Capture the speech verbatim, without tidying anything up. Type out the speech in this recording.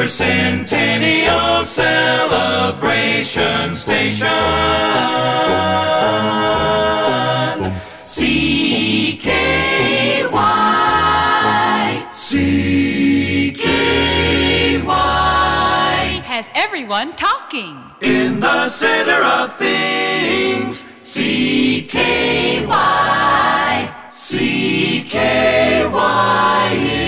your Centennial Celebration Station. C K Y. C K Y. Has everyone talking. In the center of things. C K Y. C K Y.